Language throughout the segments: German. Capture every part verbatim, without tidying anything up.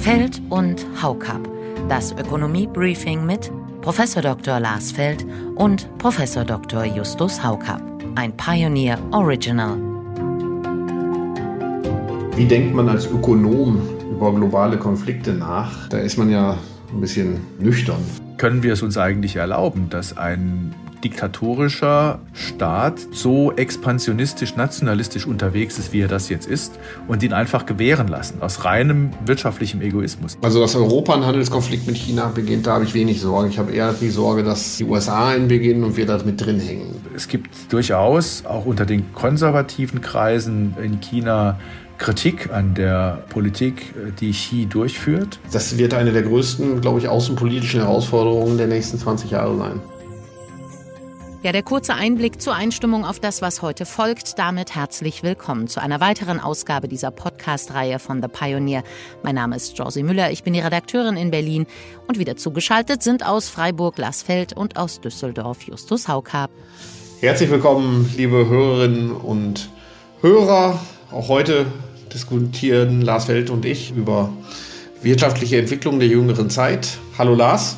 Feld und Haukapp. Das Ökonomie-Briefing mit Professor Doktor Lars Feld und Professor Doktor Justus Haukapp. Ein Pioneer Original. Wie denkt man als Ökonom über globale Konflikte nach? Da ist man ja ein bisschen nüchtern. Können wir es uns eigentlich erlauben, dass ein diktatorischer Staat so expansionistisch, nationalistisch unterwegs ist, wie er das jetzt ist, und ihn einfach gewähren lassen, aus reinem wirtschaftlichem Egoismus? Also, dass Europa einen Handelskonflikt mit China beginnt, da habe ich wenig Sorge. Ich habe eher die Sorge, dass die U S A einen beginnen und wir da mit drin hängen. Es gibt durchaus auch unter den konservativen Kreisen in China Kritik an der Politik, die Xi durchführt. Das wird eine der größten, glaube ich, außenpolitischen Herausforderungen der nächsten zwanzig Jahre sein. Ja, der kurze Einblick zur Einstimmung auf das, was heute folgt. Damit herzlich willkommen zu einer weiteren Ausgabe dieser Podcast-Reihe von The Pioneer. Mein Name ist Josie Müller, ich bin die Redakteurin in Berlin. Und wieder zugeschaltet sind aus Freiburg Lars Feld und aus Düsseldorf Justus Haukapp. Herzlich willkommen, liebe Hörerinnen und Hörer. Auch heute diskutieren Lars Feld und ich über wirtschaftliche Entwicklung der jüngeren Zeit. Hallo Lars.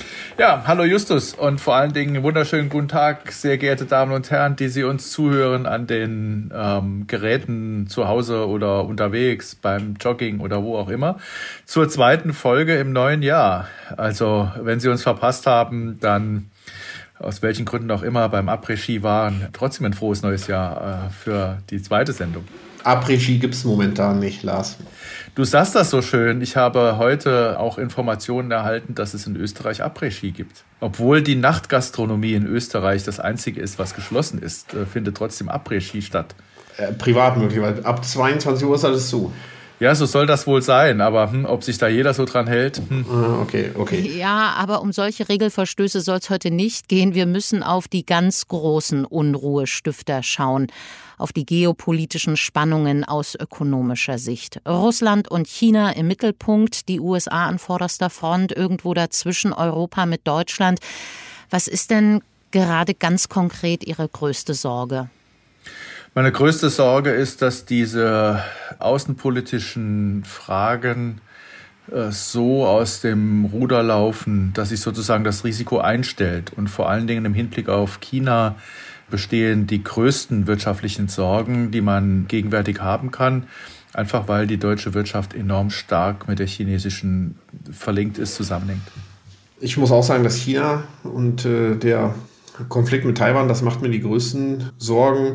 Ja, hallo Justus und vor allen Dingen wunderschönen guten Tag, sehr geehrte Damen und Herren, die Sie uns zuhören an den ähm, Geräten zu Hause oder unterwegs, beim Jogging oder wo auch immer, zur zweiten Folge im neuen Jahr. Also wenn Sie uns verpasst haben, dann aus welchen Gründen auch immer beim Après-Ski waren, trotzdem ein frohes neues Jahr äh, für die zweite Sendung. Après-Ski gibt es momentan nicht, Lars. Du sagst das so schön. Ich habe heute auch Informationen erhalten, dass es in Österreich Après-Ski gibt. Obwohl die Nachtgastronomie in Österreich das einzige ist, was geschlossen ist, findet trotzdem Après-Ski statt. Äh, privat möglicherweise. Ab zweiundzwanzig Uhr ist alles zu. Ja, so soll das wohl sein, aber hm, ob sich da jeder so dran hält? Hm. Okay, okay. Ja, aber um solche Regelverstöße soll es heute nicht gehen. Wir müssen auf die ganz großen Unruhestifter schauen, auf die geopolitischen Spannungen aus ökonomischer Sicht. Russland und China im Mittelpunkt, die U S A an vorderster Front, irgendwo dazwischen Europa mit Deutschland. Was ist denn gerade ganz konkret Ihre größte Sorge? Meine größte Sorge ist, dass diese außenpolitischen Fragen äh, so aus dem Ruder laufen, dass sich sozusagen das Risiko einstellt. Und vor allen Dingen im Hinblick auf China bestehen die größten wirtschaftlichen Sorgen, die man gegenwärtig haben kann, einfach weil die deutsche Wirtschaft enorm stark mit der chinesischen verlinkt ist, zusammenhängt. Ich muss auch sagen, dass China und äh, der Konflikt mit Taiwan, das macht mir die größten Sorgen.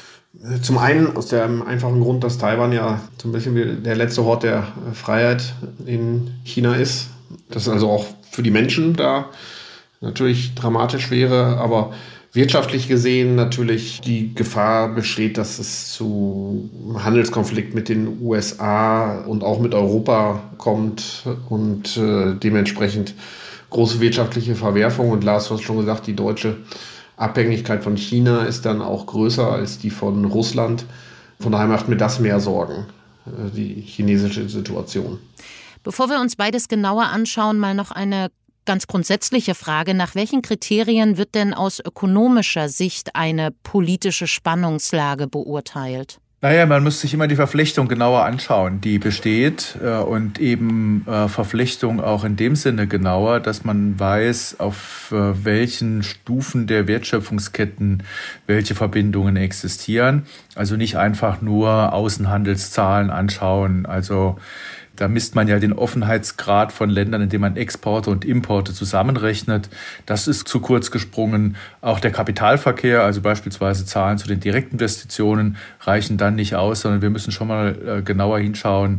Zum einen aus dem einfachen Grund, dass Taiwan ja zum Beispiel der letzte Hort der Freiheit in China ist. Das also auch für die Menschen da natürlich dramatisch wäre, aber wirtschaftlich gesehen natürlich die Gefahr besteht, dass es zu einem Handelskonflikt mit den U S A und auch mit Europa kommt und äh, dementsprechend große wirtschaftliche Verwerfung. Und Lars, du hast schon gesagt, die deutsche Abhängigkeit von China ist dann auch größer als die von Russland. Von daher macht mir das mehr Sorgen, die chinesische Situation. Bevor wir uns beides genauer anschauen, mal noch eine ganz grundsätzliche Frage. Nach welchen Kriterien wird denn aus ökonomischer Sicht eine politische Spannungslage beurteilt? Naja, man muss sich immer die Verflechtung genauer anschauen, die besteht äh, und eben äh, Verflechtung auch in dem Sinne genauer, dass man weiß, auf äh, welchen Stufen der Wertschöpfungsketten welche Verbindungen existieren. Also nicht einfach nur Außenhandelszahlen anschauen, also da misst man ja den Offenheitsgrad von Ländern, indem man Exporte und Importe zusammenrechnet. Das ist zu kurz gesprungen. Auch der Kapitalverkehr, also beispielsweise Zahlen zu den Direktinvestitionen, reichen dann nicht aus, sondern wir müssen schon mal genauer hinschauen,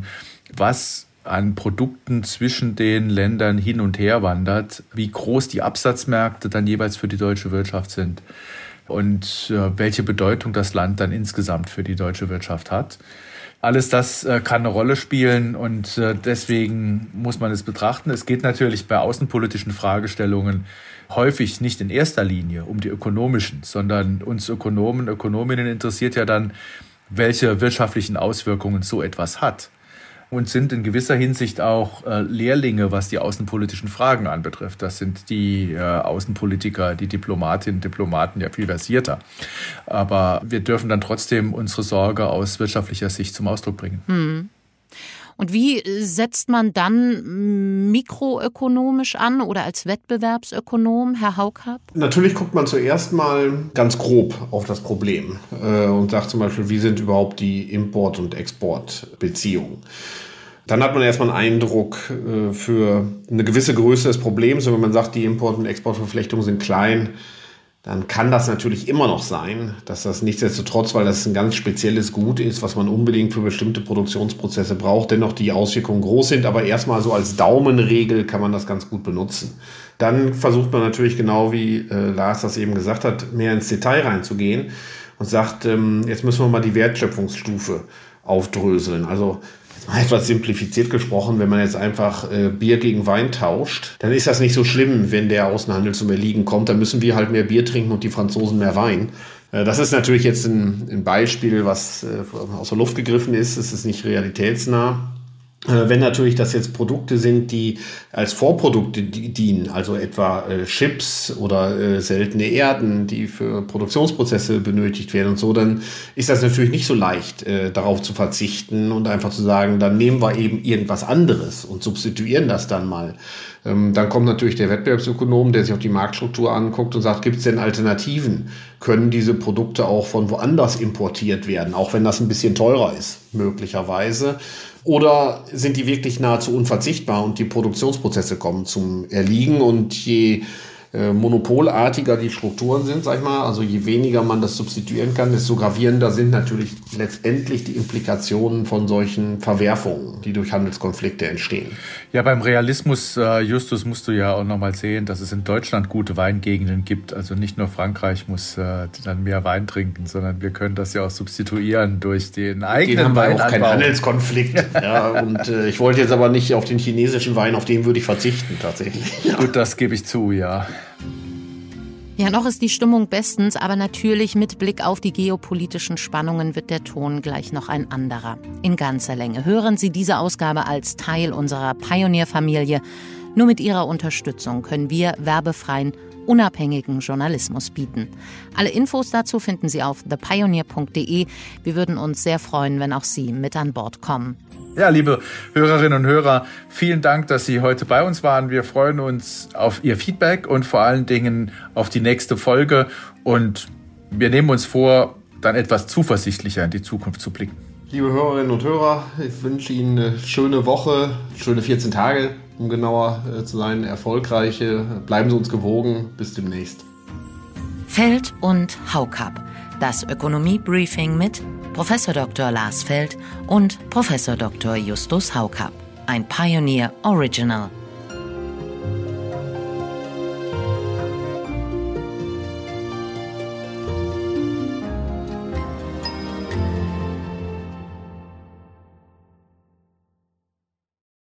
was an Produkten zwischen den Ländern hin und her wandert, wie groß die Absatzmärkte dann jeweils für die deutsche Wirtschaft sind und welche Bedeutung das Land dann insgesamt für die deutsche Wirtschaft hat. Alles das äh, kann eine Rolle spielen und äh, deswegen muss man es betrachten. Es geht natürlich bei außenpolitischen Fragestellungen häufig nicht in erster Linie um die ökonomischen, sondern uns Ökonomen, Ökonominnen interessiert ja dann, welche wirtschaftlichen Auswirkungen so etwas hat. Und sind in gewisser Hinsicht auch äh, Lehrlinge, was die außenpolitischen Fragen anbetrifft. Das sind die äh, Außenpolitiker, die Diplomatinnen und Diplomaten ja viel versierter. Aber wir dürfen dann trotzdem unsere Sorge aus wirtschaftlicher Sicht zum Ausdruck bringen. Hm. Und wie setzt man dann mikroökonomisch an oder als Wettbewerbsökonom, Herr Haukapp? Natürlich guckt man zuerst mal ganz grob auf das Problem äh, und sagt zum Beispiel, wie sind überhaupt die Import- und Exportbeziehungen. Dann hat man erstmal einen Eindruck äh, für eine gewisse Größe des Problems. Und wenn man sagt, die Import- und Exportverflechtungen sind klein, dann kann das natürlich immer noch sein, dass das nichtsdestotrotz, weil das ein ganz spezielles Gut ist, was man unbedingt für bestimmte Produktionsprozesse braucht, dennoch die Auswirkungen groß sind. Aber erstmal so als Daumenregel kann man das ganz gut benutzen. Dann versucht man natürlich, genau wie äh, Lars das eben gesagt hat, mehr ins Detail reinzugehen und sagt, ähm, jetzt müssen wir mal die Wertschöpfungsstufe aufdröseln. Also etwas simplifiziert gesprochen, wenn man jetzt einfach äh, Bier gegen Wein tauscht, dann ist das nicht so schlimm, wenn der Außenhandel zum Erliegen kommt. Dann müssen wir halt mehr Bier trinken und die Franzosen mehr Wein. Äh, das ist natürlich jetzt ein, ein Beispiel, was äh, aus der Luft gegriffen ist. Es ist nicht realitätsnah. Äh, wenn natürlich das jetzt Produkte sind, die als Vorprodukte dienen, also etwa äh, Chips oder äh, seltene Erden, die für Produktionsprozesse benötigt werden und so, dann ist das natürlich nicht so leicht, äh, darauf zu verzichten und einfach zu sagen, dann nehmen wir eben irgendwas anderes und substituieren das dann mal. Ähm, dann kommt natürlich der Wettbewerbsökonom, der sich auch die Marktstruktur anguckt und sagt, gibt es denn Alternativen? Können diese Produkte auch von woanders importiert werden, auch wenn das ein bisschen teurer ist, möglicherweise? Oder sind die wirklich nahezu unverzichtbar und die Produktionsprozesse kommen zum Erliegen? Und je äh, monopolartiger die Strukturen sind, sag ich mal, also je weniger man das substituieren kann, desto gravierender sind natürlich letztendlich die Implikationen von solchen Verwerfungen, die durch Handelskonflikte entstehen. Ja, beim Realismus, äh, Justus, musst du ja auch nochmal sehen, dass es in Deutschland gute Weingegenden gibt. Also nicht nur Frankreich muss äh, dann mehr Wein trinken, sondern wir können das ja auch substituieren durch den eigenen Weinanbau. Auch kein Handelskonflikt. Ja, und äh, ich wollte jetzt aber nicht auf den chinesischen Wein, auf den würde ich verzichten tatsächlich. Ja. Gut, das gebe ich zu, ja. Ja, noch ist die Stimmung bestens, aber natürlich mit Blick auf die geopolitischen Spannungen wird der Ton gleich noch ein anderer. In ganzer Länge hören Sie diese Ausgabe als Teil unserer Pioneer-Familie. Nur mit Ihrer Unterstützung können wir werbefreien, unabhängigen Journalismus bieten. Alle Infos dazu finden Sie auf the pioneer punkt de. Wir würden uns sehr freuen, wenn auch Sie mit an Bord kommen. Ja, liebe Hörerinnen und Hörer, vielen Dank, dass Sie heute bei uns waren. Wir freuen uns auf Ihr Feedback und vor allen Dingen auf die nächste Folge. Und wir nehmen uns vor, dann etwas zuversichtlicher in die Zukunft zu blicken. Liebe Hörerinnen und Hörer, ich wünsche Ihnen eine schöne Woche, schöne vierzehn Tage, um genauer zu sein, erfolgreiche. Bleiben Sie uns gewogen. Bis demnächst. Feld und Haukapp. Das Ökonomie-Briefing mit Professor Doktor Lars Feld und Professor Doktor Justus Haukapp. Ein Pioneer Original.